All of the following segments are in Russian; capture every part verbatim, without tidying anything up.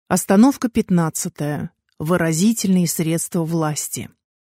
Остановка пятнадцатая. Выразительные средства власти.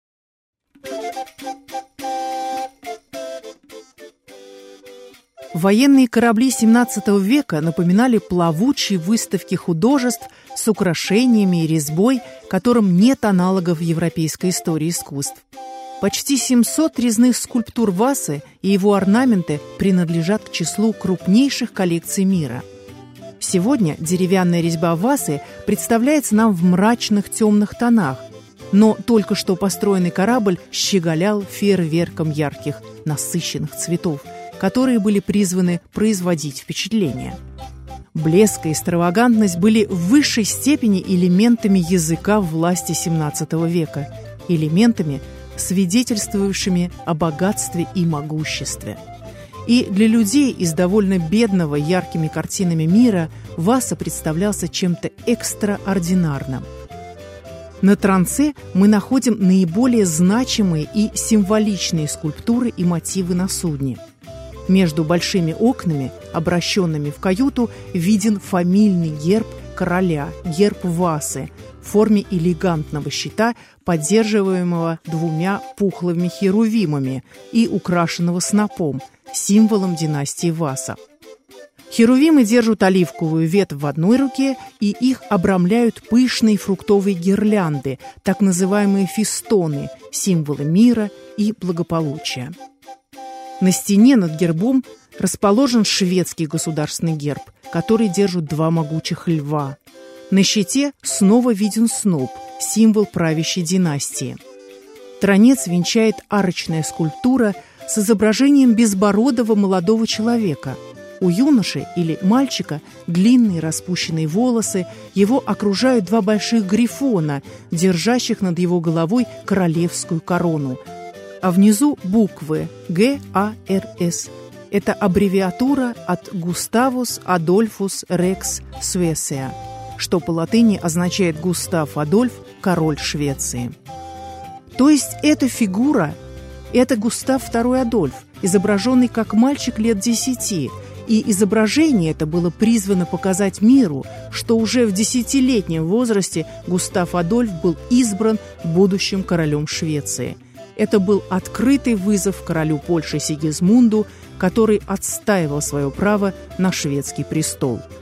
Военные корабли семнадцатого века напоминали плавучие выставки художеств с украшениями и резьбой, которым нет аналогов в европейской истории искусств. Почти семьсот резных скульптур Васы и его орнаменты принадлежат к числу крупнейших коллекций мира. Сегодня деревянная резьба Васы представляется нам в мрачных темных тонах, но только что построенный корабль щеголял фейерверком ярких, насыщенных цветов, которые были призваны производить впечатление. Блеск и экстравагантность были в высшей степени элементами языка власти семнадцатого века, элементами, свидетельствующими о богатстве и могуществе. И для людей из довольно бедного яркими картинами мира Васа представлялся чем-то экстраординарным. На Транце мы находим наиболее значимые и символичные скульптуры и мотивы на судне. Между большими окнами, обращенными в каюту, виден фамильный герб короля, герб Васы, в форме элегантного щита, поддерживаемого двумя пухлыми херувимами и украшенного снопом, символом династии Васа. Херувимы держат оливковую ветвь в одной руке, и их обрамляют пышные фруктовые гирлянды, так называемые фестоны, символы мира и благополучия. На стене над гербом расположен шведский государственный герб, который держат два могучих льва. На щите снова виден сноп, символ правящей династии. Транец венчает арочная скульптура с изображением безбородого молодого человека. У юноши или мальчика длинные распущенные волосы, его окружают два больших грифона, держащих над его головой королевскую корону. А внизу буквы Г А Р С. Это аббревиатура от Густавус Адольфус Рекс Суэция, что по латыни означает «Густав Адольф, король Швеции». То есть эта фигура – это Густав второй Адольф, изображенный как мальчик лет десяти, и изображение это было призвано показать миру, что уже в десятилетнем возрасте Густав Адольф был избран будущим королем Швеции. Это был открытый вызов королю Польши Сигизмунду, который отстаивал свое право на шведский престол.